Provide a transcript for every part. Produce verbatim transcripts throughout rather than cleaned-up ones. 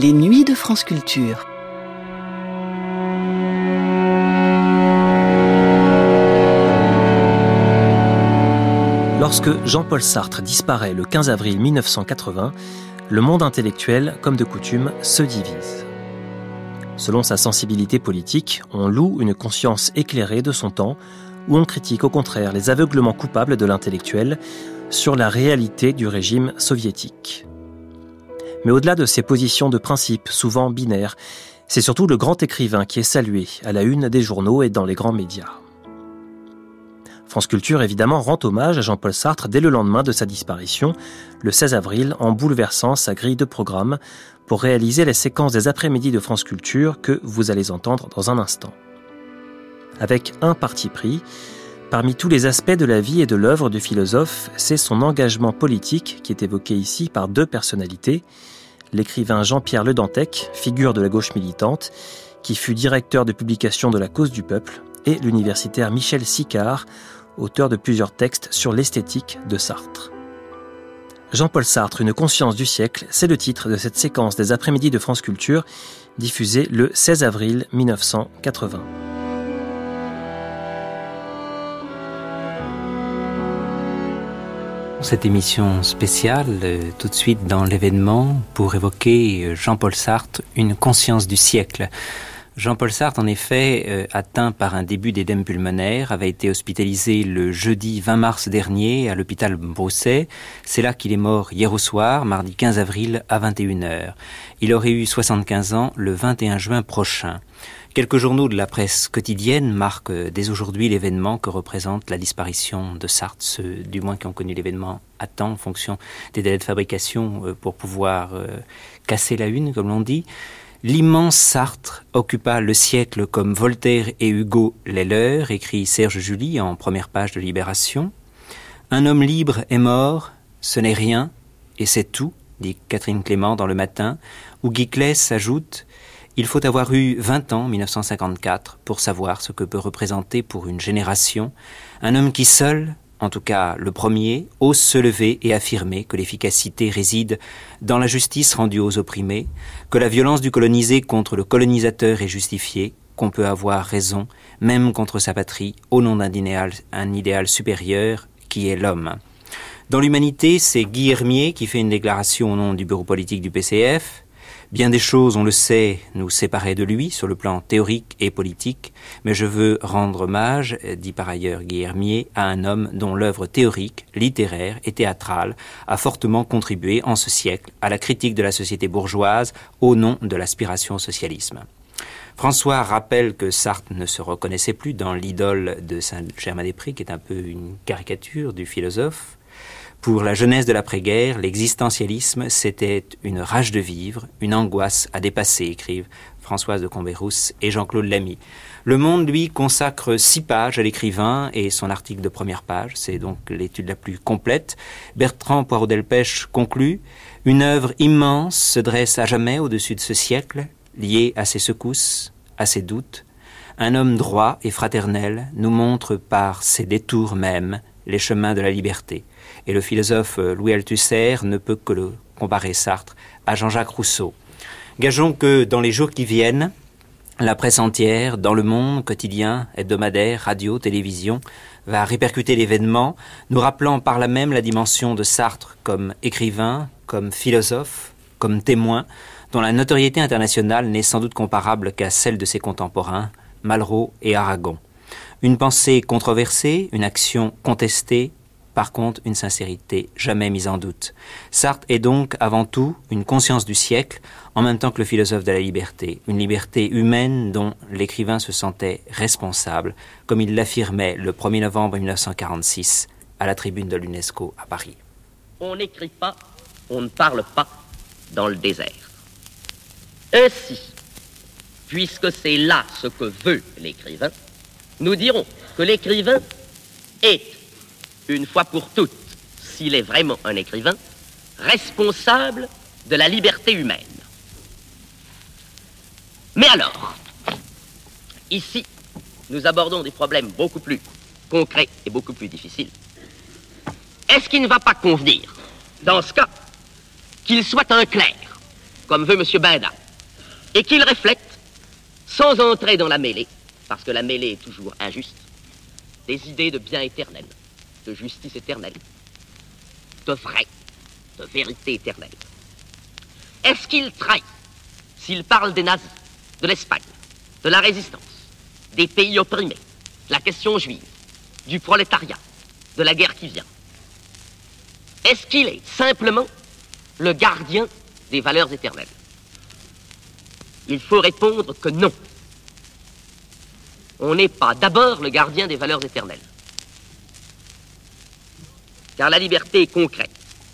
Les nuits de France Culture. Lorsque Jean-Paul Sartre disparaît le quinze avril mille neuf cent quatre-vingts, le monde intellectuel, comme de coutume, se divise. Selon sa sensibilité politique, on loue une conscience éclairée de son temps, ou on critique au contraire les aveuglements coupables de l'intellectuel sur la réalité du régime soviétique. Mais au-delà de ces positions de principe, souvent binaires, c'est surtout le grand écrivain qui est salué à la une des journaux et dans les grands médias. France Culture, évidemment, rend hommage à Jean-Paul Sartre dès le lendemain de sa disparition, le seize avril, en bouleversant sa grille de programme pour réaliser les séquences des après-midi de France Culture que vous allez entendre dans un instant. Avec un parti pris, parmi tous les aspects de la vie et de l'œuvre du philosophe, c'est son engagement politique qui est évoqué ici par deux personnalités. L'écrivain Jean-Pierre Le Dantec, figure de la gauche militante, qui fut directeur de publication de La Cause du Peuple, et l'universitaire Michel Sicard, auteur de plusieurs textes sur l'esthétique de Sartre. Jean-Paul Sartre, une conscience du siècle, c'est le titre de cette séquence des après-midi de France Culture, diffusée le seize avril mille neuf cent quatre-vingts. Cette émission spéciale, euh, tout de suite dans l'événement, pour évoquer euh, Jean-Paul Sartre, une conscience du siècle. Jean-Paul Sartre, en effet, euh, atteint par un début d'édème pulmonaire, avait été hospitalisé le jeudi vingt mars dernier à l'hôpital Brousset. C'est là qu'il est mort hier au soir, mardi quinze avril à vingt et une heures. Il aurait eu soixante-quinze ans le vingt et un juin prochain. Quelques journaux de la presse quotidienne marquent dès aujourd'hui l'événement que représente la disparition de Sartre, ceux du moins qui ont connu l'événement à temps en fonction des délais de fabrication euh, pour pouvoir euh, casser la une, comme l'on dit. L'immense Sartre occupa le siècle comme Voltaire et Hugo les leurs, écrit Serge July en première page de Libération. Un homme libre est mort, ce n'est rien, et c'est tout, dit Catherine Clément dans Le Matin, où Guy Claes ajoute « Il faut avoir eu vingt ans, mille neuf cent cinquante-quatre, pour savoir ce que peut représenter pour une génération un homme qui seul, en tout cas le premier, ose se lever et affirmer que l'efficacité réside dans la justice rendue aux opprimés, que la violence du colonisé contre le colonisateur est justifiée, qu'on peut avoir raison, même contre sa patrie, au nom d'un idéal, un idéal supérieur qui est l'homme. » Dans l'Humanité, c'est Guy Hermier qui fait une déclaration au nom du bureau politique du P C F. Bien des choses, on le sait, nous séparaient de lui sur le plan théorique et politique, mais je veux rendre hommage, dit par ailleurs Guy Hermier, à un homme dont l'œuvre théorique, littéraire et théâtrale a fortement contribué en ce siècle à la critique de la société bourgeoise au nom de l'aspiration au socialisme. François rappelle que Sartre ne se reconnaissait plus dans l'idole de Saint-Germain-des-Prés, qui est un peu une caricature du philosophe. Pour la jeunesse de l'après-guerre, l'existentialisme, c'était une rage de vivre, une angoisse à dépasser, écrivent Françoise de Combérousse et Jean-Claude Lamy. Le Monde, lui, consacre six pages à l'écrivain et son article de première page, c'est donc l'étude la plus complète. Bertrand Poirot-Delpech conclut « Une œuvre immense se dresse à jamais au-dessus de ce siècle, liée à ses secousses, à ses doutes. Un homme droit et fraternel nous montre par ses détours mêmes les chemins de la liberté. » Et le philosophe Louis Althusser ne peut que le comparer Sartre à Jean-Jacques Rousseau. Gageons que dans les jours qui viennent, la presse entière, dans le monde, quotidien, hebdomadaire, radio, télévision, va répercuter l'événement, nous rappelant par là même la dimension de Sartre comme écrivain, comme philosophe, comme témoin, dont la notoriété internationale n'est sans doute comparable qu'à celle de ses contemporains, Malraux et Aragon. Une pensée controversée, une action contestée, par contre, une sincérité jamais mise en doute. Sartre est donc avant tout une conscience du siècle, en même temps que le philosophe de la liberté. Une liberté humaine dont l'écrivain se sentait responsable, comme il l'affirmait le premier novembre mille neuf cent quarante-six à la tribune de l'UNESCO à Paris. On n'écrit pas, on ne parle pas dans le désert. Ainsi, puisque c'est là ce que veut l'écrivain, nous dirons que l'écrivain est, une fois pour toutes, s'il est vraiment un écrivain, responsable de la liberté humaine. Mais alors, ici, nous abordons des problèmes beaucoup plus concrets et beaucoup plus difficiles. Est-ce qu'il ne va pas convenir, dans ce cas, qu'il soit un clerc comme veut M. Bindin, et qu'il reflète, sans entrer dans la mêlée, parce que la mêlée est toujours injuste, des idées de bien éternel, de justice éternelle, de vrai, de vérité éternelle. Est-ce qu'il trahit, s'il parle des nazis, de l'Espagne, de la résistance, des pays opprimés, de la question juive, du prolétariat, de la guerre qui vient? Est-ce qu'il est simplement le gardien des valeurs éternelles? Il faut répondre que non. On n'est pas d'abord le gardien des valeurs éternelles. Car la liberté est concrète.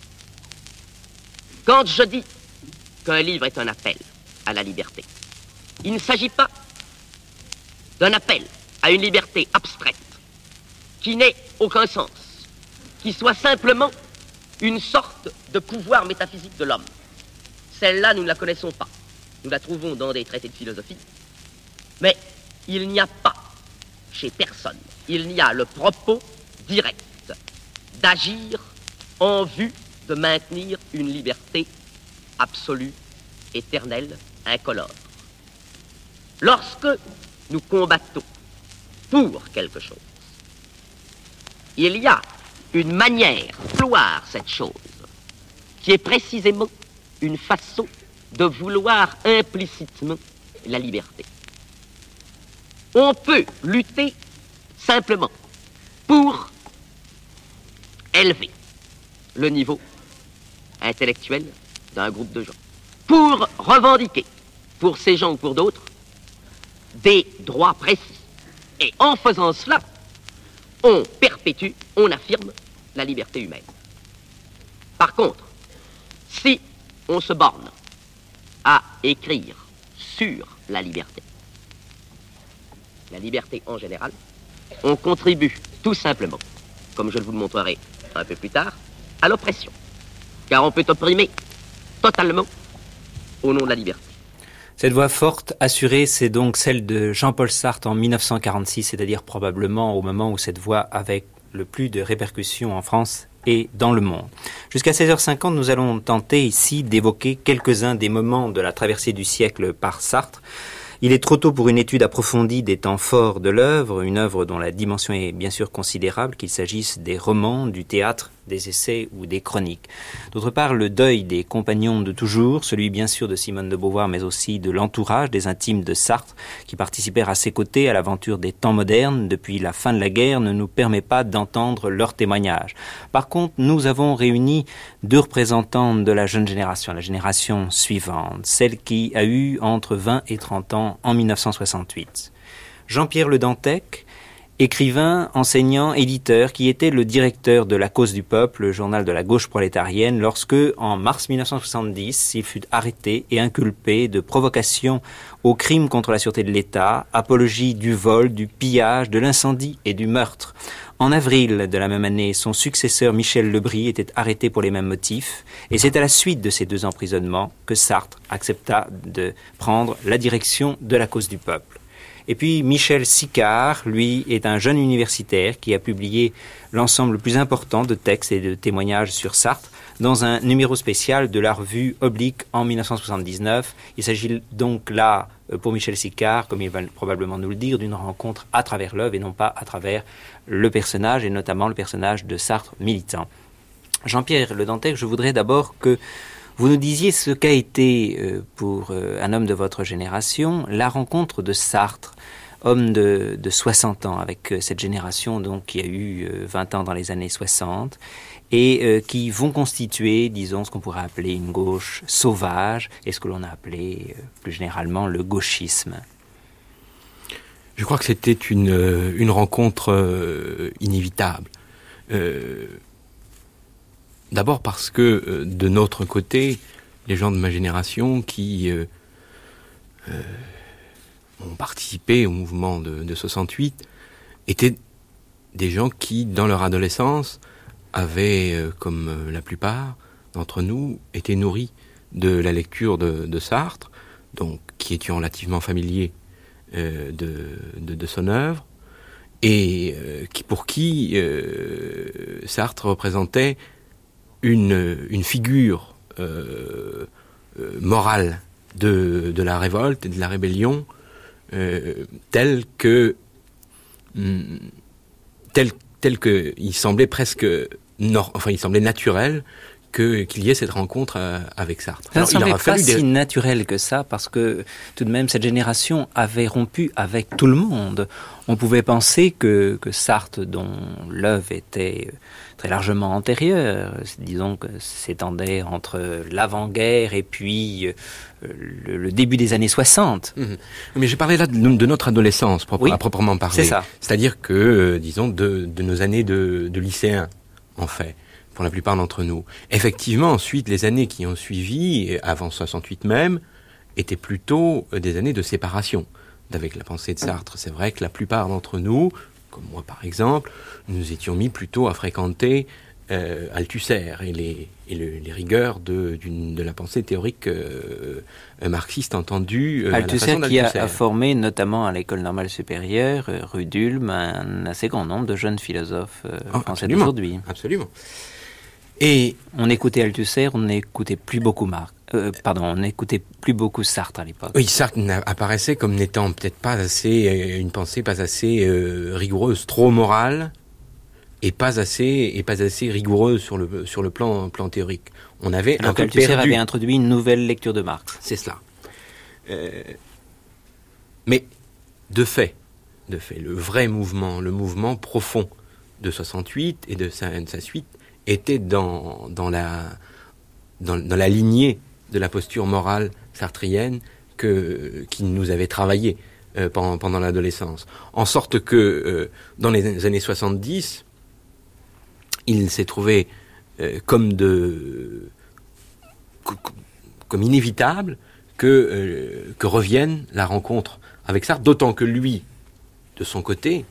Quand je dis qu'un livre est un appel à la liberté, il ne s'agit pas d'un appel à une liberté abstraite qui n'ait aucun sens, qui soit simplement une sorte de pouvoir métaphysique de l'homme. Celle-là, nous ne la connaissons pas. Nous la trouvons dans des traités de philosophie. Mais il n'y a pas, chez personne, il n'y a le propos direct d'agir en vue de maintenir une liberté absolue, éternelle, incolore. Lorsque nous combattons pour quelque chose, il y a une manière de vouloir cette chose qui est précisément une façon de vouloir implicitement la liberté. On peut lutter simplement pour élever le niveau intellectuel d'un groupe de gens, pour revendiquer, pour ces gens ou pour d'autres, des droits précis. Et en faisant cela, on perpétue, on affirme la liberté humaine. Par contre, si on se borne à écrire sur la liberté, la liberté en général, on contribue tout simplement, comme je vous le montrerai un peu plus tard, à l'oppression. Car on peut opprimer totalement au nom de la liberté. Cette voix forte, assurée, c'est donc celle de Jean-Paul Sartre en mille neuf cent quarante-six, c'est-à-dire probablement au moment où cette voix avait le plus de répercussions en France et dans le monde. Jusqu'à seize heures cinquante, nous allons tenter ici d'évoquer quelques-uns des moments de la traversée du siècle par Sartre. Il est trop tôt pour une étude approfondie des temps forts de l'œuvre, une œuvre dont la dimension est bien sûr considérable, qu'il s'agisse des romans, du théâtre, des essais ou des chroniques. D'autre part, le deuil des compagnons de toujours, celui bien sûr de Simone de Beauvoir, mais aussi de l'entourage, des intimes de Sartre, qui participèrent à ses côtés à l'aventure des temps modernes depuis la fin de la guerre, ne nous permet pas d'entendre leurs témoignages. Par contre, nous avons réuni deux représentantes de la jeune génération, la génération suivante, celle qui a eu entre vingt et trente ans en mille neuf cent soixante-huit. Jean-Pierre Le Dantec, écrivain, enseignant, éditeur, qui était le directeur de La Cause du Peuple, le journal de la gauche prolétarienne, lorsque, en mars mille neuf cent soixante-dix, il fut arrêté et inculpé de provocation au crime contre la sûreté de l'État, apologie du vol, du pillage, de l'incendie et du meurtre. En avril de la même année, son successeur Michel Lebris était arrêté pour les mêmes motifs, et c'est à la suite de ces deux emprisonnements que Sartre accepta de prendre la direction de La Cause du Peuple. Et puis Michel Sicard, lui, est un jeune universitaire qui a publié l'ensemble le plus important de textes et de témoignages sur Sartre dans un numéro spécial de la revue Oblique en mille neuf cent soixante-dix-neuf. Il s'agit donc là, pour Michel Sicard, comme il va probablement nous le dire, d'une rencontre à travers l'œuvre et non pas à travers le personnage, et notamment le personnage de Sartre militant. Jean-Pierre Le Dantec, je voudrais d'abord que vous nous disiez ce qu'a été, euh, pour euh, un homme de votre génération, la rencontre de Sartre, homme de, de soixante ans, avec euh, cette génération donc qui a eu euh, vingt ans dans les années soixante, et euh, qui vont constituer, disons, ce qu'on pourrait appeler une gauche sauvage, et ce que l'on a appelé euh, plus généralement le gauchisme. Je crois que c'était une, une rencontre euh, inévitable. Euh, D'abord parce que, euh, de notre côté, les gens de ma génération qui euh, euh, ont participé au mouvement de, de soixante-huit étaient des gens qui, dans leur adolescence, avaient, euh, comme euh, la plupart d'entre nous, été nourris de la lecture de, de Sartre, donc qui étions relativement familiers euh, de, de, de son œuvre, et euh, qui, pour qui euh, Sartre représentait Une, une figure euh, euh, morale de, de la révolte et de la rébellion euh, telle que hum, telle, telle que il semblait presque nor- enfin il semblait naturel que qu'il y ait cette rencontre euh, avec Sartre. Ça ne semblait pas des... si naturel que ça, parce que tout de même cette génération avait rompu avec tout le monde. On pouvait penser que, que Sartre, dont l'œuvre était très largement antérieure, disons que s'étendait entre l'avant-guerre et puis le, le début des années soixante. Mmh. Mais j'ai parlé là de, de notre adolescence, propre, oui, à proprement parler. C'est ça. C'est-à-dire que, euh, disons, de, de nos années de, de lycéens, en fait. Pour la plupart d'entre nous. Effectivement, ensuite, les années qui ont suivi, avant soixante-huit même, étaient plutôt des années de séparation d'avec la pensée de Sartre. C'est vrai que la plupart d'entre nous, comme moi par exemple, nous étions mis plutôt à fréquenter euh, Althusser et les, et le, les rigueurs de, d'une, de la pensée théorique euh, marxiste entendue euh, Althusser à la façon qui a, d'Althusser. a formé notamment à l'école normale supérieure, euh, rue d'Ulm, un assez grand nombre de jeunes philosophes euh, oh, français absolument, d'aujourd'hui. Absolument. Et on écoutait Althusser, on n'écoutait plus beaucoup Marx. Euh, pardon, on n'écoutait plus beaucoup Sartre à l'époque. Oui, Sartre apparaissait comme n'étant peut-être pas assez, une pensée pas assez euh, rigoureuse, trop morale, et pas assez, et pas assez rigoureuse sur le sur le plan plan théorique. On avait Alors un peu qu'Althusser perdu. avait introduit une nouvelle lecture de Marx. C'est cela. Euh, mais de fait, de fait, le vrai mouvement, le mouvement profond de soixante-huit et de sa, de sa suite était dans, dans, la, dans, dans la lignée de la posture morale sartrienne que, qui nous avait travaillé euh, pendant, pendant l'adolescence. En sorte que, euh, dans les années soixante-dix, il s'est trouvé euh, comme, de, comme inévitable que, euh, que revienne la rencontre avec Sartre, d'autant que lui, de son côté,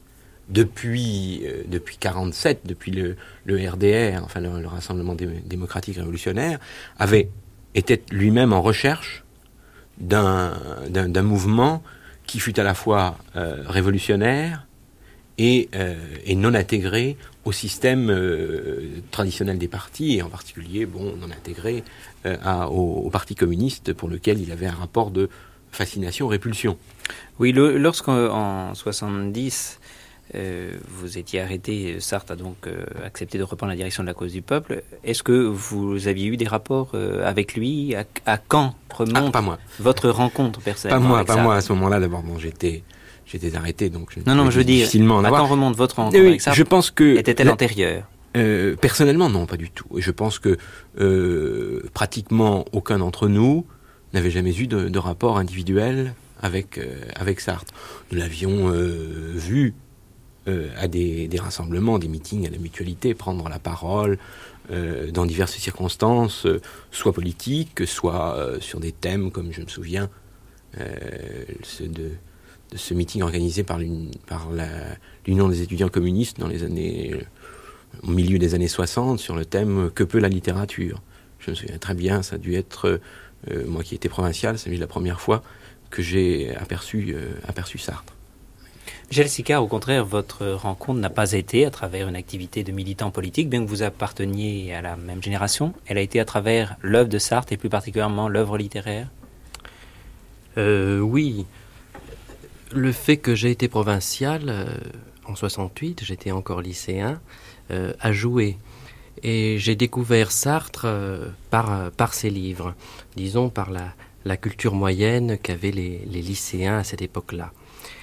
Depuis euh, depuis quarante-sept, depuis le, le R D R, enfin le, le Rassemblement dé- démocratique révolutionnaire, avait été lui-même en recherche d'un, d'un, d'un mouvement qui fut à la fois euh, révolutionnaire et, euh, et non intégré au système euh, traditionnel des partis, et en particulier, bon, non intégré euh, à, au, au Parti communiste, pour lequel il avait un rapport de fascination-répulsion. Oui, le, lorsqu'en soixante-dix... Euh, vous étiez arrêté, Sartre a donc euh, accepté de reprendre la direction de la cause du peuple. Est-ce que vous aviez eu des rapports euh, avec lui? À, à quand remonte ah, pas moi. votre rencontre personnellement? Pas moi, avec pas Sartre? moi à ce moment-là. D'abord, bon, j'étais, j'étais arrêté, donc je non, non, je veux dire, difficilement en à avoir. quand remonte votre rencontre oui, avec Sartre? Je pense que était-elle la... antérieure? euh, Personnellement, non, pas du tout. Et je pense que euh, pratiquement aucun d'entre nous n'avait jamais eu de, de rapport individuel avec euh, avec Sartre. Nous l'avions euh, vu. Euh, à des, des rassemblements, des meetings à la Mutualité, prendre la parole euh, dans diverses circonstances, euh, soit politiques, soit euh, sur des thèmes comme je me souviens euh, ce de, de ce meeting organisé par, par la, l'Union des étudiants communistes dans les années, au milieu des années soixante, sur le thème « Que peut la littérature ?» Je me souviens très bien, ça a dû être, euh, moi qui étais provincial, c'est la première fois que j'ai aperçu, euh, aperçu Sartre. Michel Sicard, au contraire, votre rencontre n'a pas été à travers une activité de militant politique, bien que vous apparteniez à la même génération. Elle a été à travers l'œuvre de Sartre et plus particulièrement l'œuvre littéraire. Euh, oui. Le fait que j'ai été provincial euh, en soixante-huit, j'étais encore lycéen, euh, a joué. Et j'ai découvert Sartre euh, par, par ses livres, disons par la, la culture moyenne qu'avaient les, les lycéens à cette époque-là.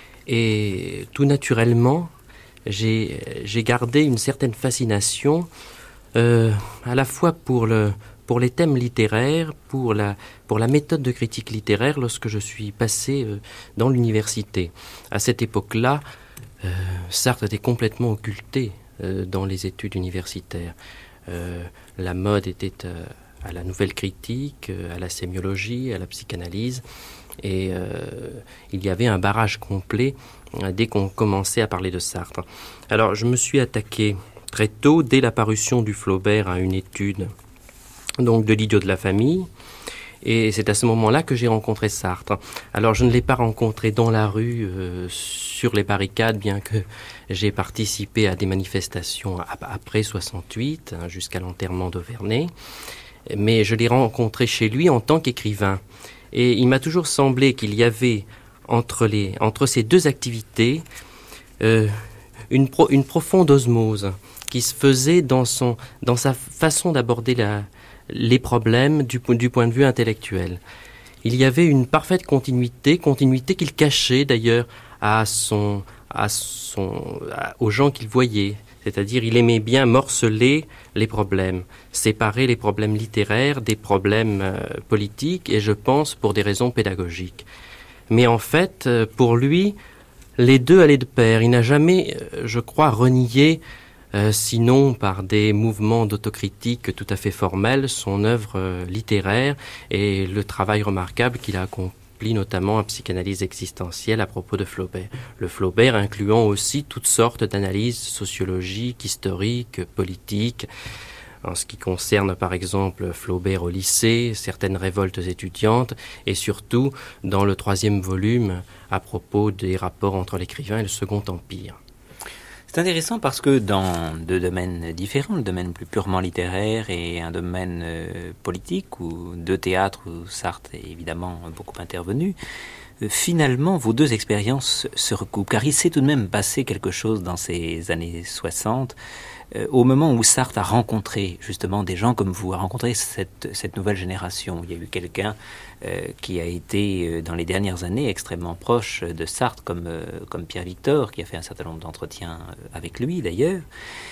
Et tout naturellement, j'ai, j'ai gardé une certaine fascination euh, à la fois pour, le, pour les thèmes littéraires, pour la, pour la méthode de critique littéraire lorsque je suis passé euh, dans l'université. À cette époque-là, euh, Sartre était complètement occulté euh, dans les études universitaires. Euh, la mode était euh, à la nouvelle critique, euh, à la sémiologie, à la psychanalyse. Et euh, il y avait un barrage complet euh, dès qu'on commençait à parler de Sartre. Alors, je me suis attaqué très tôt, dès la parution du Flaubert, à une étude donc, de l'idiot de la famille. Et c'est à ce moment-là que j'ai rencontré Sartre. Alors, je ne l'ai pas rencontré dans la rue, euh, sur les barricades, bien que j'ai participé à des manifestations après soixante-huit, hein, jusqu'à l'enterrement d'Auverney. mais je l'ai rencontré chez lui en tant qu'écrivain. Et il m'a toujours semblé qu'il y avait entre, les, entre ces deux activités euh, une, pro, une profonde osmose qui se faisait dans, son, dans sa façon d'aborder la, les problèmes du, du point de vue intellectuel. Il y avait une parfaite continuité, continuité qu'il cachait d'ailleurs à son, à son, à, aux gens qu'il voyait. C'est-à-dire, il aimait bien morceler les problèmes, séparer les problèmes littéraires des problèmes euh, politiques, et je pense pour des raisons pédagogiques. Mais en fait, euh, pour lui, les deux allaient de pair. Il n'a jamais, euh, je crois, renié, euh, sinon par des mouvements d'autocritique tout à fait formels, son œuvre euh, littéraire et le travail remarquable qu'il a accompli, notamment en psychanalyse existentielle à propos de Flaubert. Le Flaubert incluant aussi toutes sortes d'analyses sociologiques, historiques, politiques. En ce qui concerne par exemple Flaubert au lycée, certaines révoltes étudiantes, et surtout dans le troisième volume à propos des rapports entre l'écrivain et le Second Empire. C'est intéressant parce que dans deux domaines différents, le domaine plus purement littéraire et un domaine euh, politique, ou de théâtre où Sartre est évidemment beaucoup intervenu, euh, finalement vos deux expériences se recoupent, car il s'est tout de même passé quelque chose dans ces années soixante, euh, au moment où Sartre a rencontré justement des gens comme vous, a rencontré cette, cette nouvelle génération. Il y a eu quelqu'un euh, qui a été euh, dans les dernières années extrêmement proche de Sartre, comme, euh, comme Pierre Victor, qui a fait un certain nombre d'entretiens euh, avec lui d'ailleurs.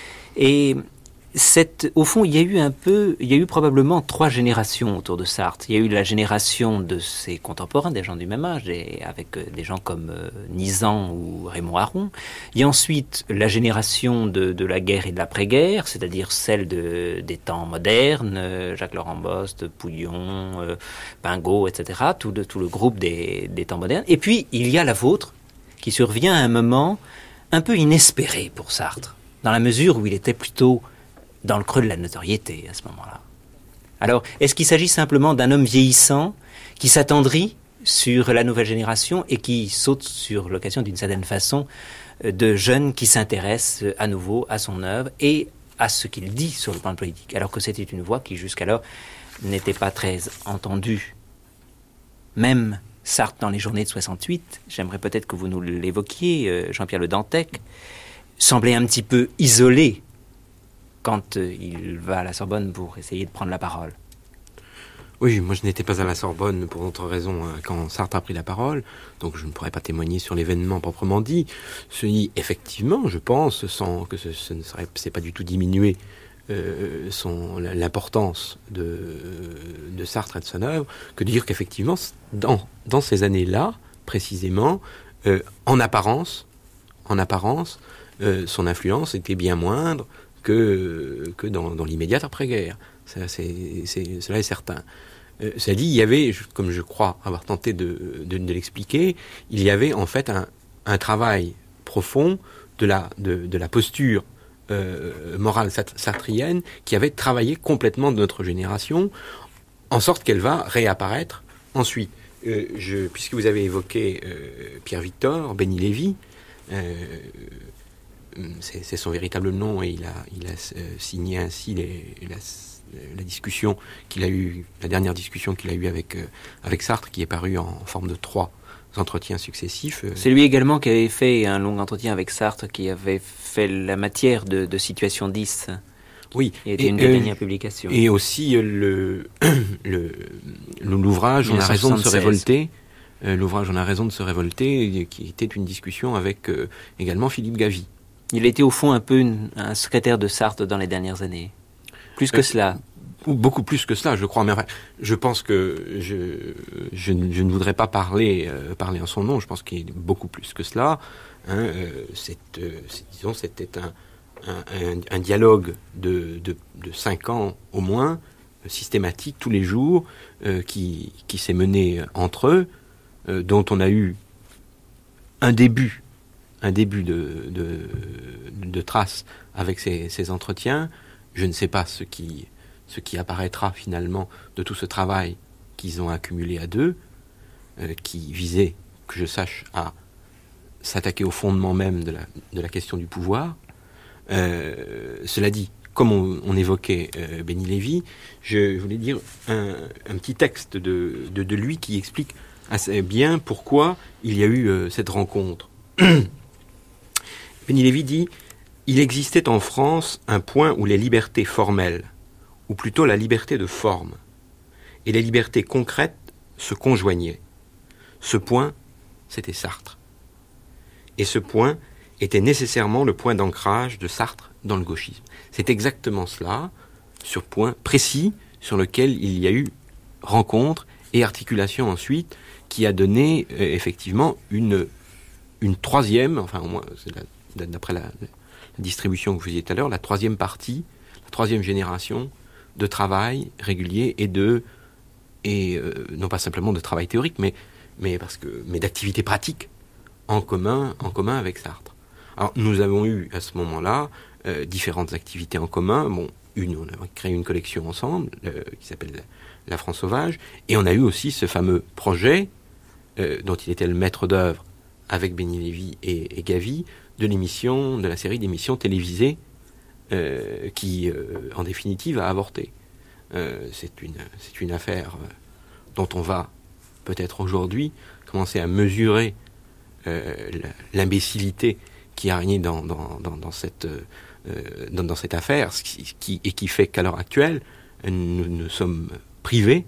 Et cette, au fond, il y a eu un peu, il y a eu probablement trois générations autour de Sartre. Il y a eu la génération de ses contemporains, des gens du même âge, et avec euh, des gens comme euh, Nizan ou Raymond Aron. Il y a ensuite la génération de, de la guerre et de l'après-guerre, c'est-à-dire celle de, des temps modernes, euh, Jacques-Laurent Bost, Pouillon, euh, Pingot, et cetera, tout le, tout le groupe des, des temps modernes. Et puis, il y a la vôtre, qui survient à un moment un peu inespéré pour Sartre, dans la mesure où il était plutôt dans le creux de la notoriété à ce moment-là. Alors, est-ce qu'il s'agit simplement d'un homme vieillissant qui s'attendrit sur la nouvelle génération et qui saute sur l'occasion d'une certaine façon de jeunes qui s'intéressent à nouveau à son œuvre et à ce qu'il dit sur le plan politique, alors que c'était une voix qui jusqu'alors n'était pas très entendue. Même Sartre dans les journées de soixante-huit, j'aimerais peut-être que vous nous l'évoquiez, Jean-Pierre Le Dantec, semblait un petit peu isolé quand euh, il va à la Sorbonne pour essayer de prendre la parole. Oui, moi je n'étais pas à la Sorbonne pour d'autres raisons hein, quand Sartre a pris la parole, donc je ne pourrais pas témoigner sur l'événement proprement dit. Ceci, effectivement, je pense, sans que ce, ce ne serait, c'est pas du tout diminué euh, son, l'importance de, de Sartre et de son œuvre, que de dire qu'effectivement, dans, dans ces années-là, précisément, euh, en apparence, en apparence, euh, son influence était bien moindre que, que dans, dans l'immédiate après-guerre. Ça, c'est, c'est, cela est certain. Euh, ça dit, il y avait, comme je crois avoir tenté de, de, de l'expliquer, il y avait en fait un, un travail profond de la, de, de la posture euh, morale sartrienne qui avait travaillé complètement de notre génération, en sorte qu'elle va réapparaître ensuite. Euh, je, puisque vous avez évoqué euh, Pierre Victor, Benny Lévy, euh, c'est, c'est son véritable nom et il a, il a euh, signé ainsi les, la, la discussion qu'il a eu, la dernière discussion qu'il a eue avec, euh, avec Sartre, qui est parue en forme de trois entretiens successifs. Euh. C'est lui également qui avait fait un long entretien avec Sartre, qui avait fait la matière de, de Situation dix. Oui. Et était une des euh, dernières publications. Et aussi euh, le, le, l'ouvrage On a raison de se révolter. Euh, l'ouvrage On a raison de se révolter, qui était une discussion avec euh, également Philippe Gavy. Il était au fond un peu une, un secrétaire de Sartre dans les dernières années. Plus que euh, cela. Beaucoup plus que cela, je crois. Mais enfin, je pense que je, je, je ne voudrais pas parler, euh, parler en son nom. Je pense qu'il est beaucoup plus que cela. Hein, euh, c'est, euh, c'est, disons, c'était un, un, un, un dialogue de, de, de cinq ans au moins, euh, systématique, tous les jours, euh, qui, qui s'est mené entre eux, euh, dont on a eu un début. un début de, de, de traces avec ces, ces entretiens. Je ne sais pas ce qui, ce qui apparaîtra finalement de tout ce travail qu'ils ont accumulé à deux, euh, qui visait, que je sache, à s'attaquer au fondement même de la, de la question du pouvoir. Euh, cela dit, comme on, on évoquait euh, Béni Lévy, je voulais dire un, un petit texte de, de, de lui qui explique assez bien pourquoi il y a eu euh, cette rencontre. Béni Lévy dit « Il existait en France un point où les libertés formelles, ou plutôt la liberté de forme, et les libertés concrètes se conjoignaient. Ce point, c'était Sartre. Et ce point était nécessairement le point d'ancrage de Sartre dans le gauchisme. » C'est exactement cela, sur point précis, sur lequel il y a eu rencontre et articulation ensuite, qui a donné euh, effectivement une, une troisième, enfin au moins c'est la, d'après la, la distribution que vous faisiez tout à l'heure, la troisième partie, la troisième génération de travail régulier et de, et euh, non pas simplement de travail théorique, mais, mais, parce que, mais d'activité pratique en commun, en commun avec Sartre. Alors nous avons eu à ce moment-là euh, différentes activités en commun. Bon, une, on a créé une collection ensemble euh, qui s'appelle la, la France sauvage, et on a eu aussi ce fameux projet euh, dont il était le maître d'œuvre avec Béni Lévy et, et Gavy, de l'émission, de la série d'émissions télévisées euh, qui, euh, en définitive, a avorté. Euh, c'est une, c'est une affaire euh, dont on va peut-être aujourd'hui commencer à mesurer euh, l'imbécilité qui a régné dans, dans, dans, dans, cette, euh, dans, dans cette affaire, ce qui, qui, et qui fait qu'à l'heure actuelle, nous, nous sommes privés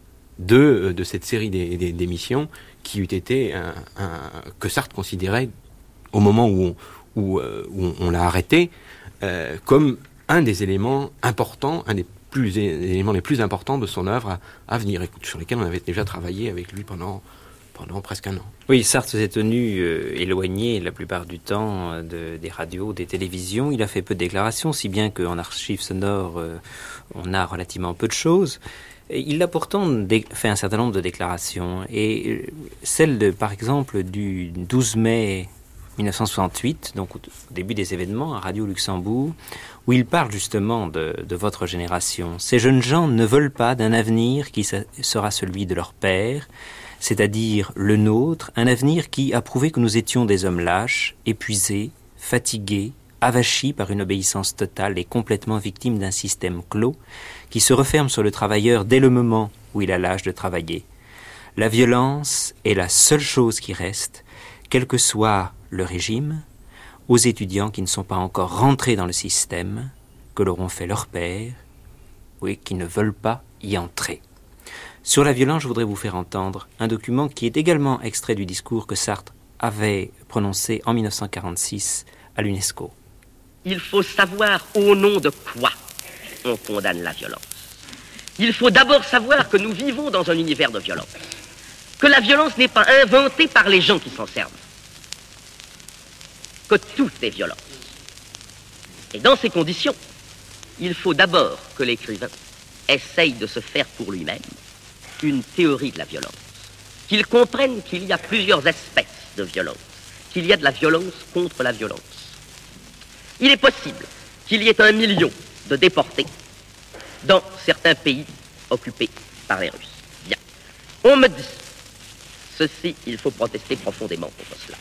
de, de cette série d'émissions qui eût été un, un, que Sartre considérait, au moment où on, où, euh, où on l'a arrêté, euh, comme un des éléments importants, un des plus, éléments les plus importants de son œuvre à, à venir, et sur lesquels on avait déjà travaillé avec lui pendant, pendant presque un an. Oui, Sartre s'est tenu euh, éloigné la plupart du temps euh, de, des radios, des télévisions. Il a fait peu de déclarations, si bien qu'en archives sonores, euh, on a relativement peu de choses. Il a pourtant dé- fait un certain nombre de déclarations. Et euh, celle, de, par exemple, du douze mai mille neuf cent soixante-huit, donc au début des événements, à Radio Luxembourg, où il parle justement de, de votre génération. Ces jeunes gens ne veulent pas d'un avenir qui sera celui de leur père, c'est-à-dire le nôtre, un avenir qui a prouvé que nous étions des hommes lâches, épuisés, fatigués, avachis par une obéissance totale et complètement victimes d'un système clos qui se referme sur le travailleur dès le moment où il a l'âge de travailler. La violence est la seule chose qui reste, quel que soit le régime, aux étudiants qui ne sont pas encore rentrés dans le système, que leur ont fait leurs pères, et qui ne veulent pas y entrer. Sur la violence, je voudrais vous faire entendre un document qui est également extrait du discours que Sartre avait prononcé en mille neuf cent quarante-six à l'UNESCO. Il faut savoir au nom de quoi on condamne la violence. Il faut d'abord savoir que nous vivons dans un univers de violence, que la violence n'est pas inventée par les gens qui s'en servent, que tout est violence. Et dans ces conditions, il faut d'abord que l'écrivain essaye de se faire pour lui-même une théorie de la violence, qu'il comprenne qu'il y a plusieurs espèces de violence, qu'il y a de la violence contre la violence. Il est possible qu'il y ait un million de déportés dans certains pays occupés par les Russes. Bien. On me dit, ceci, il faut protester profondément contre cela.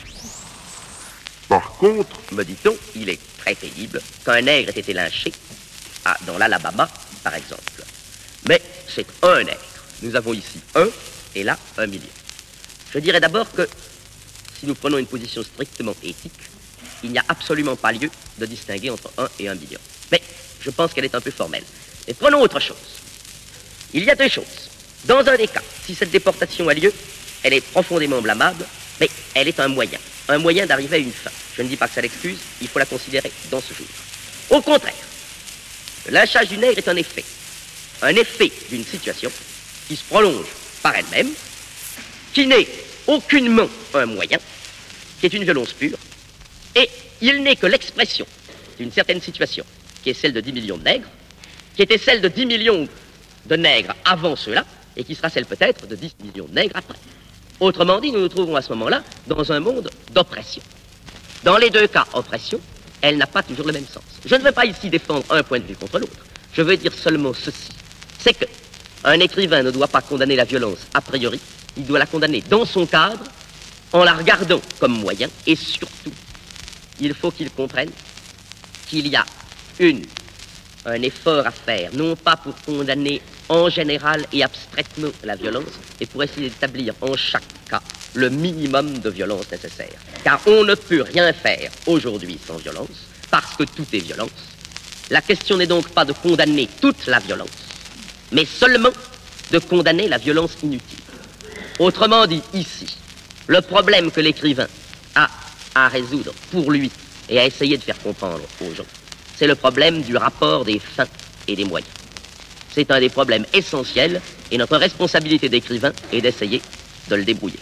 Par contre, me dit-on, il est très pénible qu'un nègre ait été lynché à, dans l'Alabama, par exemple. Mais c'est un nègre. Nous avons ici un, et là, un million. Je dirais d'abord que, si nous prenons une position strictement éthique, il n'y a absolument pas lieu de distinguer entre un et un million. Mais je pense qu'elle est un peu formelle. Et prenons autre chose. Il y a deux choses. Dans un des cas, si cette déportation a lieu, elle est profondément blâmable, mais elle est un moyen. Un moyen d'arriver à une fin. Je ne dis pas que ça l'excuse, il faut la considérer dans ce jour. Au contraire, le lynchage du nègre est un effet. Un effet d'une situation qui se prolonge par elle-même, qui n'est aucunement un moyen, qui est une violence pure, et il n'est que l'expression d'une certaine situation, qui est celle de dix millions de nègres, qui était celle de dix millions de nègres avant cela, et qui sera celle peut-être de dix millions de nègres après. Autrement dit, nous nous trouvons à ce moment-là dans un monde d'oppression. Dans les deux cas, oppression, elle n'a pas toujours le même sens. Je ne veux pas ici défendre un point de vue contre l'autre. Je veux dire seulement ceci. C'est que un écrivain ne doit pas condamner la violence a priori, il doit la condamner dans son cadre, en la regardant comme moyen, et surtout, il faut qu'il comprenne qu'il y a une un effort à faire, non pas pour condamner en général et abstraitement la violence, mais pour essayer d'établir en chaque cas le minimum de violence nécessaire. Car on ne peut rien faire aujourd'hui sans violence, parce que tout est violence. La question n'est donc pas de condamner toute la violence, mais seulement de condamner la violence inutile. Autrement dit, ici, le problème que l'écrivain a à résoudre pour lui et à essayer de faire comprendre aux gens, c'est le problème du rapport des fins et des moyens. C'est un des problèmes essentiels et notre responsabilité d'écrivain est d'essayer de le débrouiller.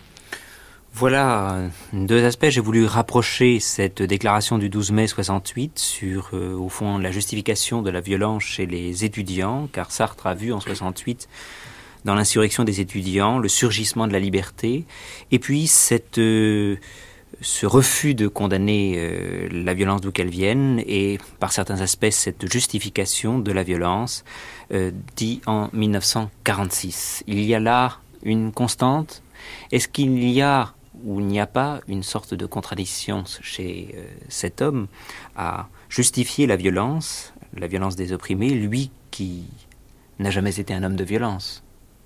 Voilà deux aspects. J'ai voulu rapprocher cette déclaration du douze mai soixante-huit sur, euh, au fond, la justification de la violence chez les étudiants, car Sartre a vu en soixante-huit, dans l'insurrection des étudiants, le surgissement de la liberté, et puis cette, euh, ce refus de condamner euh, la violence d'où qu'elle vienne, et par certains aspects, cette justification de la violence, euh, dit en mille neuf cent quarante-six. Il y a là une constante. Est-ce qu'il y a où il n'y a pas une sorte de contradiction chez euh, cet homme à justifier la violence, la violence des opprimés, lui qui n'a jamais été un homme de violence?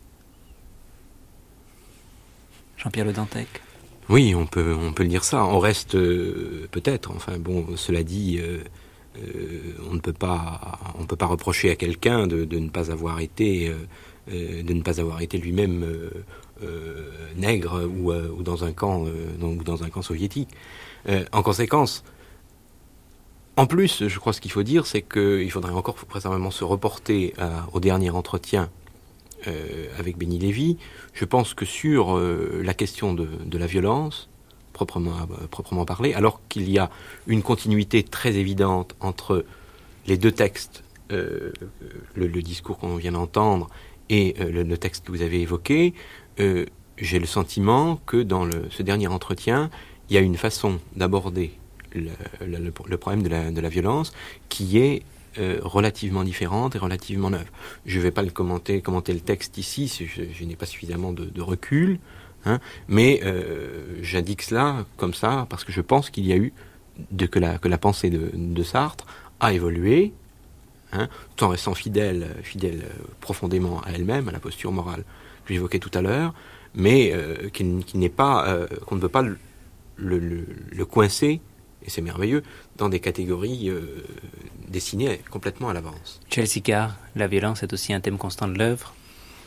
Jean-Pierre Le Dantec. Oui, on peut, on peut le dire ça. On reste euh, peut-être, enfin bon, cela dit, euh, euh, on ne peut pas, on ne peut pas reprocher à quelqu'un de, de ne pas avoir été, euh, euh, de ne pas avoir été lui-même euh, Euh, nègre ou, euh, ou dans un camp, euh, dans, ou dans un camp soviétique. Euh, en conséquence, en plus, je crois ce qu'il faut dire, c'est qu'il faudrait encore précisément se reporter à, au dernier entretien euh, avec Benny Lévy. Je pense que sur euh, la question de, de la violence, proprement, euh, proprement parlé, alors qu'il y a une continuité très évidente entre les deux textes, euh, le, le discours qu'on vient d'entendre et euh, le, le texte que vous avez évoqué, Euh, j'ai le sentiment que dans le, ce dernier entretien, il y a une façon d'aborder le, le, le problème de la, de la violence qui est euh, relativement différente et relativement neuve. Je ne vais pas le commenter, commenter le texte ici, je, je n'ai pas suffisamment de, de recul, hein, mais euh, j'indique cela comme ça parce que je pense qu'il y a eu, de, que, la, que la pensée de, de Sartre a évolué, hein, tout en restant fidèle, fidèle profondément à elle-même, à la posture morale que j'évoquais tout à l'heure, mais euh, qui, qui n'est pas, euh, qu'on ne veut pas le, le, le, le coincer, et c'est merveilleux, dans des catégories euh, dessinées complètement à l'avance. Chelsea Carr, la violence est aussi un thème constant de l'œuvre.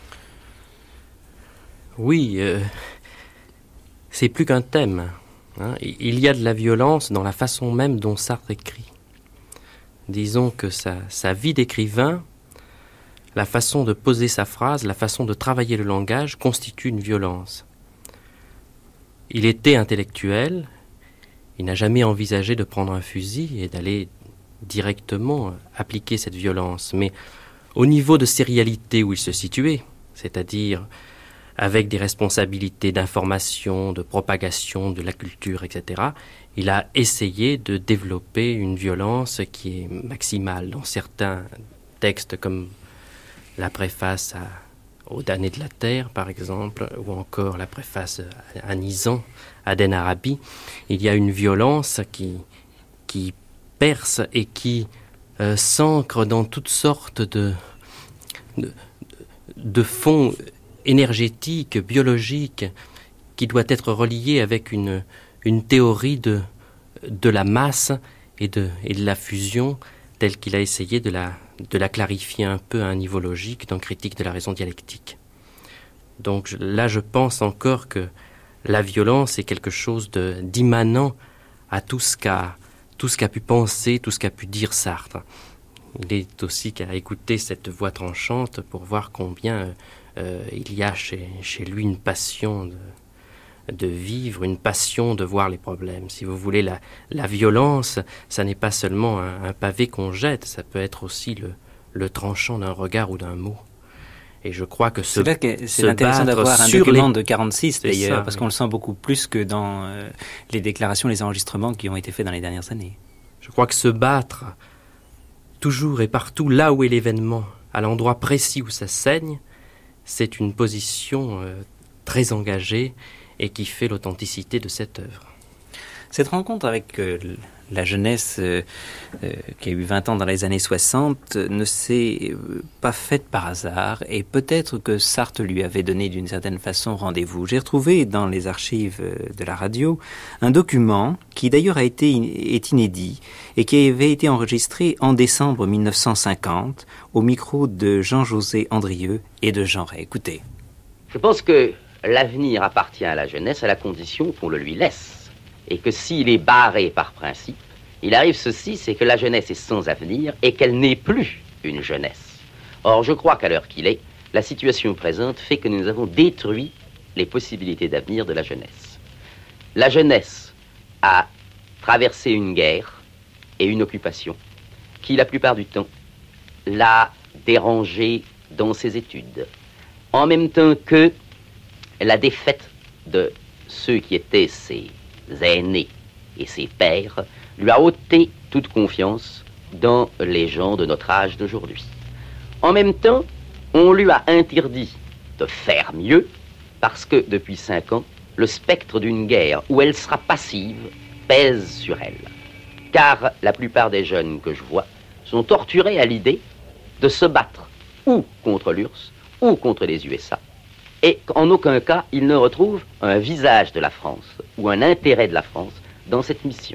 Oui, euh, c'est plus qu'un thème. Hein. Il y a de la violence dans la façon même dont Sartre écrit. Disons que sa, sa vie d'écrivain, la façon de poser sa phrase, la façon de travailler le langage constitue une violence. Il était intellectuel, il n'a jamais envisagé de prendre un fusil et d'aller directement appliquer cette violence. Mais au niveau de sérialité où il se situait, c'est-à-dire avec des responsabilités d'information, de propagation de la culture, et cetera, il a essayé de développer une violence qui est maximale. Dans certains textes comme la préface à, aux damnés de la terre, par exemple, ou encore la préface à Nizan, Aden Arabi, il y a une violence qui, qui perce et qui euh, s'ancre dans toutes sortes de, de, de fonds énergétiques, biologiques, qui doit être relié avec une, une théorie de, de la masse et de, et de la fusion, telle qu'il a essayé de la de la clarifier un peu à un niveau logique dans Critique de la raison dialectique. Donc là, je pense encore que la violence est quelque chose de, d'immanent à tout ce qu'a, tout ce qu'a pu penser, tout ce qu'a pu dire Sartre. Il est aussi qu'à écouter cette voix tranchante pour voir combien euh, il y a chez, chez lui une passion de, de vivre, une passion de voir les problèmes. Si vous voulez, la, la violence, ça n'est pas seulement un, un pavé qu'on jette, ça peut être aussi le, le tranchant d'un regard ou d'un mot. Et je crois que ce, c'est là que c'est intéressant d'avoir un document les... de quarante-six d'ailleurs, ça, parce oui. qu'on le sent beaucoup plus que dans euh, les déclarations, les enregistrements qui ont été faits dans les dernières années. Je crois que se battre toujours et partout là où est l'événement, à l'endroit précis où ça saigne, c'est une position euh, très engagée et qui fait l'authenticité de cette œuvre. Cette rencontre avec euh, la jeunesse euh, euh, qui a eu vingt ans dans les années soixante euh, ne s'est euh, pas faite par hasard, et peut-être que Sartre lui avait donné d'une certaine façon rendez-vous. J'ai retrouvé dans les archives euh, de la radio un document qui d'ailleurs a été in- est inédit et qui avait été enregistré en décembre mille neuf cent cinquante au micro de Jean-José Andrieux et de Jean Rey. Écoutez. Je pense que l'avenir appartient à la jeunesse à la condition qu'on le lui laisse. Et que s'il est barré par principe, il arrive ceci, c'est que la jeunesse est sans avenir et qu'elle n'est plus une jeunesse. Or, je crois qu'à l'heure qu'il est, la situation présente fait que nous avons détruit les possibilités d'avenir de la jeunesse. La jeunesse a traversé une guerre et une occupation qui, la plupart du temps, l'a dérangée dans ses études. En même temps que la défaite de ceux qui étaient ses aînés et ses pères lui a ôté toute confiance dans les gens de notre âge d'aujourd'hui. En même temps, on lui a interdit de faire mieux parce que depuis cinq ans, le spectre d'une guerre où elle sera passive pèse sur elle. Car la plupart des jeunes que je vois sont torturés à l'idée de se battre ou contre l'U R S S ou contre les U S A. Et en aucun cas, ils ne retrouvent un visage de la France ou un intérêt de la France dans cette mission.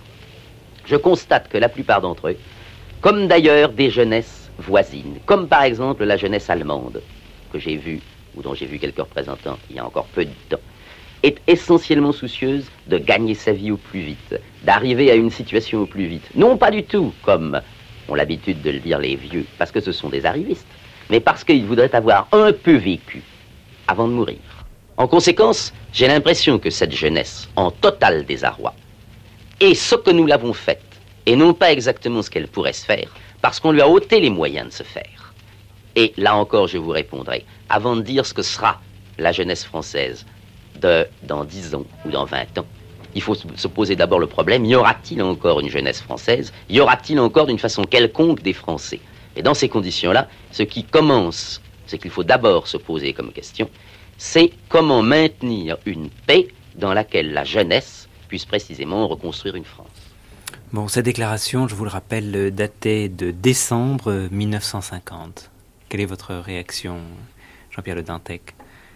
Je constate que la plupart d'entre eux, comme d'ailleurs des jeunesses voisines, comme par exemple la jeunesse allemande, que j'ai vue, ou dont j'ai vu quelques représentants il y a encore peu de temps, est essentiellement soucieuse de gagner sa vie au plus vite, d'arriver à une situation au plus vite. Non pas du tout, comme ont l'habitude de le dire les vieux, parce que ce sont des arrivistes, mais parce qu'ils voudraient avoir un peu vécu avant de mourir. En conséquence, j'ai l'impression que cette jeunesse, en total désarroi, est ce que nous l'avons faite, et non pas exactement ce qu'elle pourrait se faire, parce qu'on lui a ôté les moyens de se faire. Et là encore, je vous répondrai, avant de dire ce que sera la jeunesse française de, dans dix ans ou dans vingt ans, il faut se poser d'abord le problème, y aura-t-il encore une jeunesse française? Y aura-t-il encore d'une façon quelconque des Français? Et dans ces conditions-là, ce qui commence, ce qu'il faut d'abord se poser comme question, c'est comment maintenir une paix dans laquelle la jeunesse puisse précisément reconstruire une France. Bon, cette déclaration, je vous le rappelle, datait de décembre mille neuf cent cinquante. Quelle est votre réaction, Jean-Pierre Le Dantec?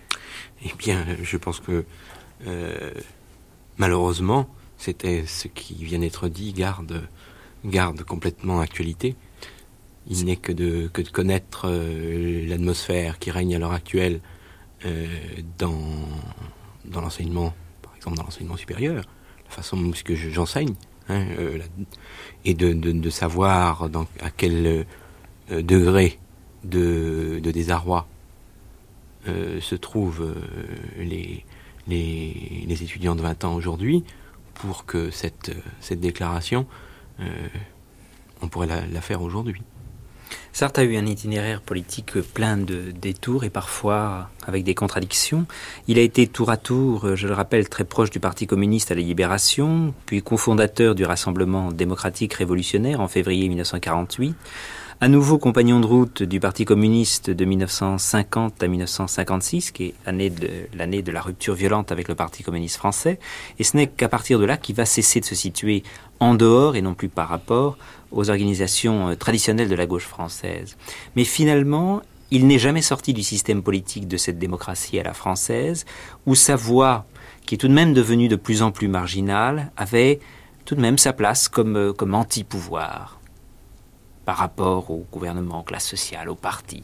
Eh bien, je pense que euh, malheureusement, c'était ce qui vient d'être dit garde, garde complètement actualité. Il n'est que de, que de connaître euh, l'atmosphère qui règne à l'heure actuelle euh, dans, dans l'enseignement, par exemple dans l'enseignement supérieur, la façon dont j'enseigne, hein, euh, la, et de, de, de savoir dans, à quel euh, degré de, de désarroi euh, se trouvent euh, les, les, les étudiants de vingt ans aujourd'hui, pour que cette, cette déclaration, euh, on pourrait la, la faire aujourd'hui. Sartre a eu un itinéraire politique plein de détours et parfois avec des contradictions. Il a été tour à tour, je le rappelle, très proche du Parti communiste à la Libération, puis cofondateur du Rassemblement démocratique révolutionnaire en février mille neuf cent quarante-huit, à nouveau compagnon de route du Parti communiste de mille neuf cent cinquante à mille neuf cent cinquante-six, qui est l'année de, l'année de la rupture violente avec le Parti communiste français, et ce n'est qu'à partir de là qu'il va cesser de se situer en dehors et non plus par rapport aux organisations traditionnelles de la gauche française. Mais finalement, il n'est jamais sorti du système politique de cette démocratie à la française, où sa voix, qui est tout de même devenue de plus en plus marginale, avait tout de même sa place comme, comme anti-pouvoir par rapport au gouvernement, aux classes sociales, aux partis.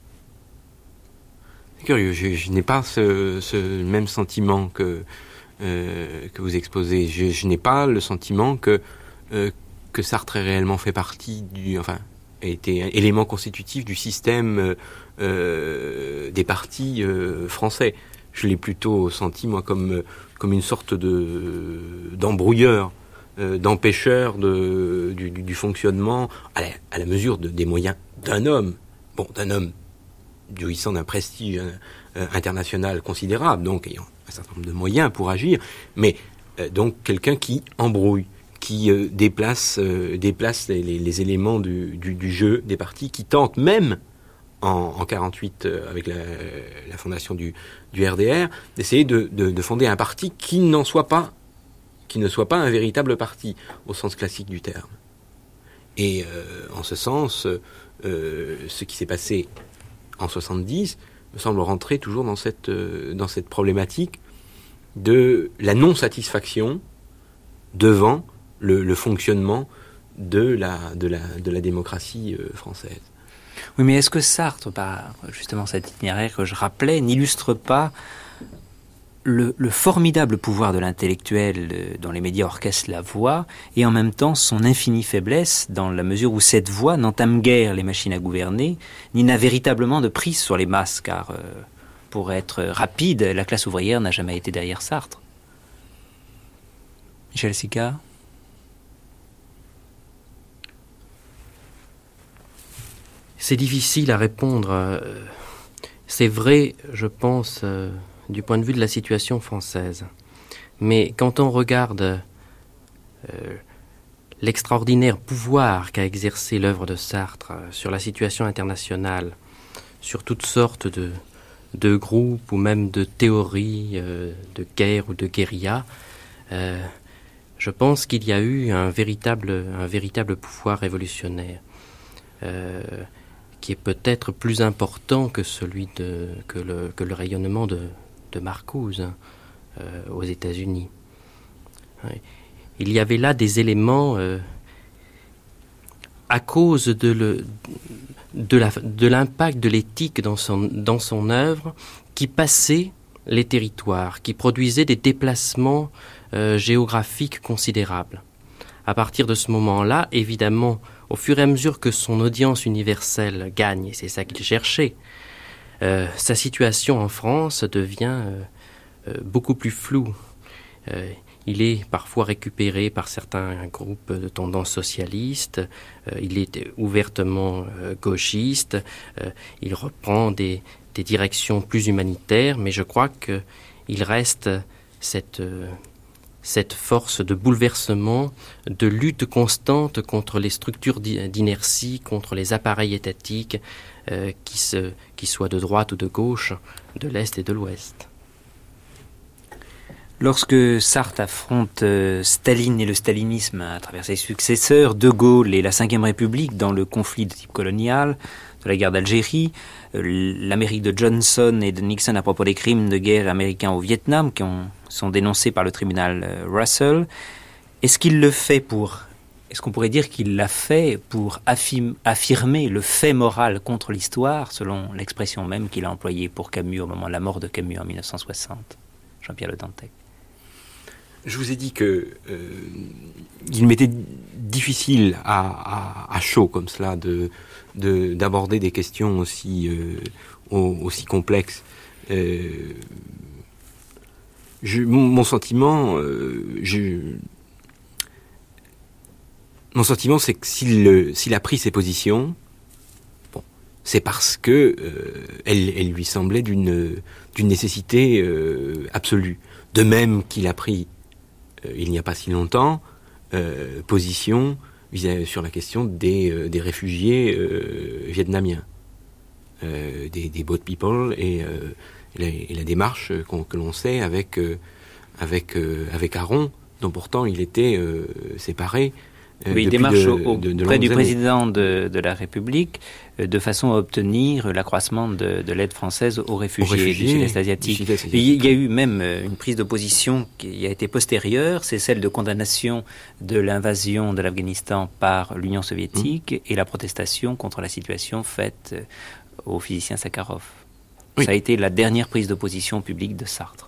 C'est curieux, je, je n'ai pas ce, ce même sentiment que, euh, que vous exposez. Je, je n'ai pas le sentiment que, euh, que Sartre ait réellement fait partie du... Enfin, a été élément constitutif du système euh, des partis euh, français. Je l'ai plutôt senti, moi, comme, comme une sorte de, d'embrouilleur, euh, d'empêcheur de, du, du fonctionnement à la, à la mesure de, des moyens d'un homme. Bon, d'un homme jouissant d'un prestige euh, international considérable, donc ayant un certain nombre de moyens pour agir, mais euh, donc quelqu'un qui embrouille, qui euh, déplace, euh, déplace les, les, les éléments du, du, du jeu des partis, qui tente même en, en quarante-huit, euh, avec la, la fondation du, du R D R, d'essayer de, de, de fonder un parti qui n'en soit pas, qui ne soit pas un véritable parti, au sens classique du terme. Et euh, en ce sens, euh, ce qui s'est passé en soixante-dix me semble rentrer toujours dans cette, euh, dans cette problématique de la non-satisfaction devant le, le fonctionnement de la, de la, de la démocratie euh, française. Oui, mais est-ce que Sartre, par justement cet itinéraire que je rappelais, n'illustre pas le, le formidable pouvoir de l'intellectuel dont les médias orchestrent la voix, et en même temps son infinie faiblesse dans la mesure où cette voix n'entame guère les machines à gouverner, ni n'a véritablement de prise sur les masses, car euh, pour être rapide, la classe ouvrière n'a jamais été derrière Sartre. Michel Sicard? C'est difficile à répondre. C'est vrai, je pense, euh, du point de vue de la situation française. Mais quand on regarde euh, l'extraordinaire pouvoir qu'a exercé l'œuvre de Sartre euh, sur la situation internationale, sur toutes sortes de, de groupes ou même de théories euh, de guerre ou de guérilla, euh, je pense qu'il y a eu un véritable, un véritable pouvoir révolutionnaire. Euh, qui est peut-être plus important que celui de que le que le rayonnement de de Marcuse euh, aux États-Unis. Ouais. Il y avait là des éléments euh, à cause de le de la de l'impact de l'éthique dans son dans son œuvre qui passait les territoires, qui produisait des déplacements euh, géographiques considérables. À partir de ce moment-là, évidemment, au fur et à mesure que son audience universelle gagne, et c'est ça qu'il cherchait, euh, sa situation en France devient euh, euh, beaucoup plus floue. Euh, il est parfois récupéré par certains groupes de tendance socialiste, euh, il est ouvertement euh, gauchiste, euh, il reprend des, des directions plus humanitaires, mais je crois qu'il reste cette... Euh, cette force de bouleversement, de lutte constante contre les structures d'inertie, contre les appareils étatiques, euh, qui, se, qui soient de droite ou de gauche, de l'Est et de l'Ouest. Lorsque Sartre affronte euh, Staline et le stalinisme à travers ses successeurs, De Gaulle et la cinquième République dans le conflit de type colonial, de la guerre d'Algérie, euh, l'Amérique de Johnson et de Nixon à propos des crimes de guerre américains au Vietnam qui ont, sont dénoncés par le tribunal euh, Russell, est-ce qu'il le fait pour, est-ce qu'on pourrait dire qu'il l'a fait pour affirm, affirmer le fait moral contre l'histoire, selon l'expression même qu'il a employée pour Camus au moment de la mort de Camus en dix-neuf cent soixante, Jean-Pierre Le Dantec? Je vous ai dit que euh, il m'était difficile à, à, à chaud comme cela de, de d'aborder des questions aussi euh, aussi complexes. Euh, je, mon, mon sentiment, euh, je, mon sentiment, c'est que s'il s'il a pris ses positions, bon, c'est parce que euh, elle, elle lui semblait d'une d'une nécessité euh, absolue. De même qu'il a pris il n'y a pas si longtemps, euh, position sur la question des, euh, des réfugiés euh, vietnamiens, euh, des, des boat people et, euh, et, la, et la démarche qu'on, que l'on sait avec, euh, avec, euh, avec Aron, dont pourtant il était euh, séparé. Euh, oui, démarche auprès du président de, de la République euh, de façon à obtenir l'accroissement de, de l'aide française aux réfugiés, aux réfugiés du Sud-Est asiatique. Du Sud-Est asiatique. Il y a eu même une prise d'opposition qui a été postérieure, c'est celle de condamnation de l'invasion de l'Afghanistan par l'Union soviétique mmh. et la protestation contre la situation faite au physicien Sakharov. Oui. Ça a été la dernière prise d'opposition publique de Sartre.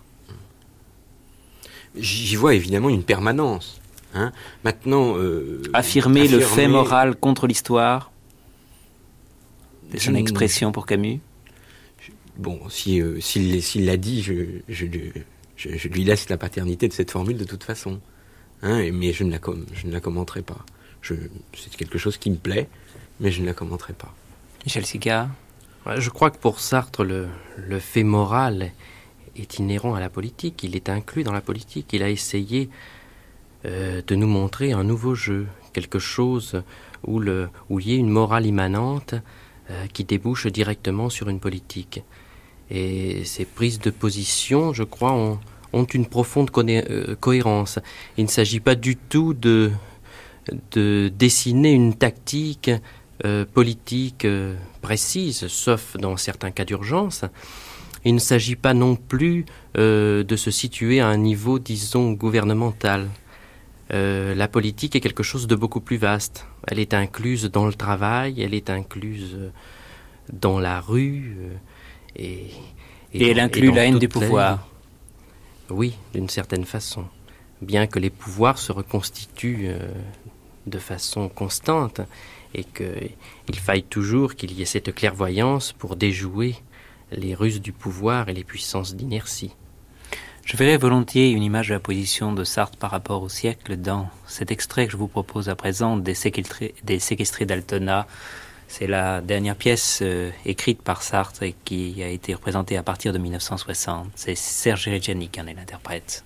J'y vois évidemment une permanence. Hein. Maintenant, euh, affirmer, affirmer le fait moral contre l'histoire, c'est son expression pour Camus. Bon, si, euh, s'il, s'il l'a dit, je, je, je, je lui laisse la paternité de cette formule de toute façon. Hein, mais je ne, la com- je ne la commenterai pas. Je, c'est quelque chose qui me plaît, mais je ne la commenterai pas. Michel Sicard? Ouais, je crois que pour Sartre, le, le fait moral est inhérent à la politique. Il est inclus dans la politique. Il a essayé Euh, de nous montrer un nouveau jeu, quelque chose où, le, où il y ait une morale immanente euh, qui débouche directement sur une politique. Et ces prises de position, je crois, ont, ont une profonde connaît, euh, cohérence. Il ne s'agit pas du tout de, de dessiner une tactique euh, politique euh, précise, sauf dans certains cas d'urgence. Il ne s'agit pas non plus euh, de se situer à un niveau, disons, gouvernemental. Euh, la politique est quelque chose de beaucoup plus vaste. Elle est incluse dans le travail, elle est incluse dans la rue, euh, et, et, et elle inclut la haine du pouvoir. Oui, d'une certaine façon. Bien que les pouvoirs se reconstituent euh, de façon constante et qu'il faille toujours qu'il y ait cette clairvoyance pour déjouer les ruses du pouvoir et les puissances d'inertie. Je verrais volontiers une image de la position de Sartre par rapport au siècle dans cet extrait que je vous propose à présent des séquestrés, des séquestrés d'Altona. C'est la dernière pièce euh, écrite par Sartre et qui a été représentée à partir de mille neuf cent soixante. C'est Serge Reggiani qui en est l'interprète.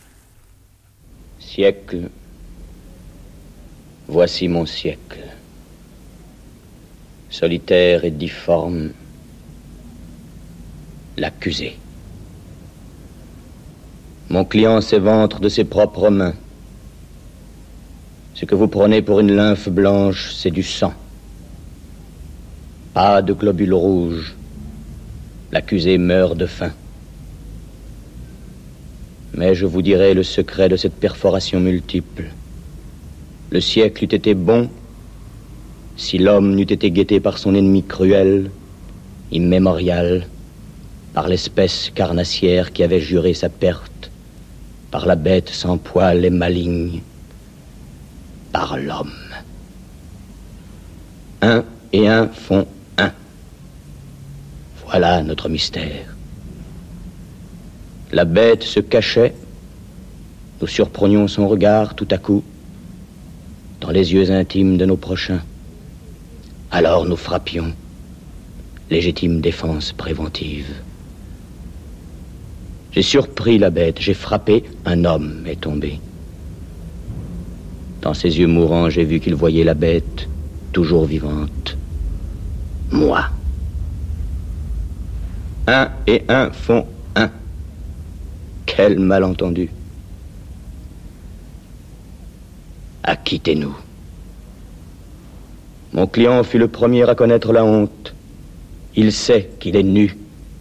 Siècle, voici mon siècle. Solitaire et difforme, l'accusé. Mon client s'éventre de ses propres mains. Ce que vous prenez pour une lymphe blanche, c'est du sang. Pas de globules rouges. L'accusé meurt de faim. Mais je vous dirai le secret de cette perforation multiple. Le siècle eût été bon si l'homme n'eût été guetté par son ennemi cruel, immémorial, par l'espèce carnassière qui avait juré sa perte, par la bête sans poil et maligne, par l'homme. Un et un font un. Voilà notre mystère. La bête se cachait, nous surprenions son regard tout à coup, dans les yeux intimes de nos prochains. Alors nous frappions, légitime défense préventive. J'ai surpris la bête, j'ai frappé, un homme est tombé. Dans ses yeux mourants, j'ai vu qu'il voyait la bête, toujours vivante. Moi. Un et un font un. Quel malentendu. Acquittez-nous. Mon client fut le premier à connaître la honte. Il sait qu'il est nu.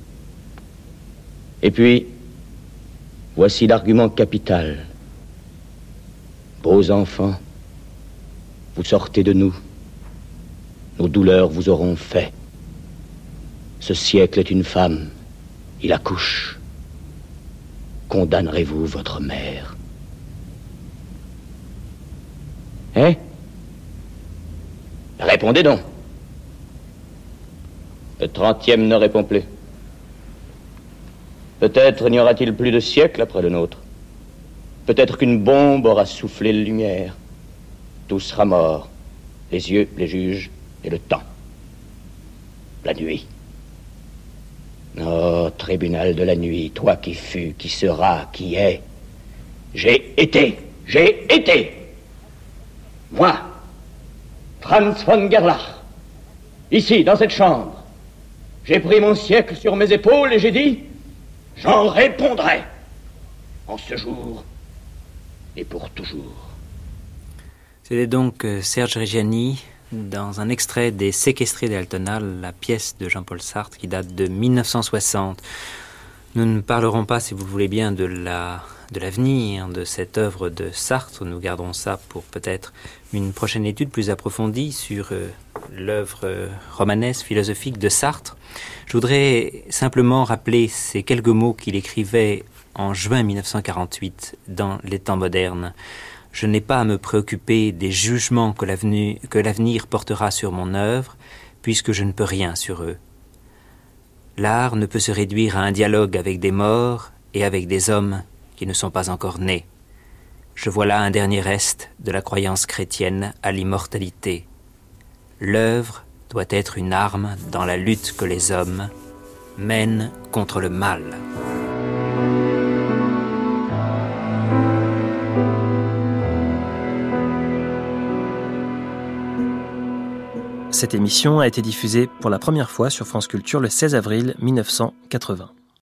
Et puis, voici l'argument capital. Beaux enfants, vous sortez de nous. Nos douleurs vous auront fait. Ce siècle est une femme. Il accouche. Condamnerez-vous votre mère? Hein? Répondez donc. Le trentième ne répond plus. Peut-être n'y aura-t-il plus de siècle après le nôtre. Peut-être qu'une bombe aura soufflé la lumière. Tout sera mort. Les yeux, les juges et le temps. La nuit. Oh, tribunal de la nuit, toi qui fus, qui seras, qui es. J'ai été, j'ai été. Moi, Franz von Gerlach, ici, dans cette chambre, j'ai pris mon siècle sur mes épaules et j'ai dit, j'en répondrai en ce jour et pour toujours. C'était donc Serge Reggiani dans un extrait des Séquestrés d'Altona, la pièce de Jean-Paul Sartre qui date de mille neuf cent soixante. Nous ne parlerons pas, si vous le voulez bien, de la de l'avenir de cette œuvre de Sartre. Nous garderons ça pour peut-être une prochaine étude plus approfondie sur euh, l'œuvre euh, romanesque, philosophique de Sartre. Je voudrais simplement rappeler ces quelques mots qu'il écrivait en juin mille neuf cent quarante-huit dans Les Temps modernes. Je n'ai pas à me préoccuper des jugements que l'avenir, que l'avenir portera sur mon œuvre, puisque je ne peux rien sur eux. L'art ne peut se réduire à un dialogue avec des morts et avec des hommes qui ne sont pas encore nés. Je vois là un dernier reste de la croyance chrétienne à l'immortalité. L'œuvre doit être une arme dans la lutte que les hommes mènent contre le mal. Cette émission a été diffusée pour la première fois sur France Culture le seize avril mille neuf cent quatre-vingts.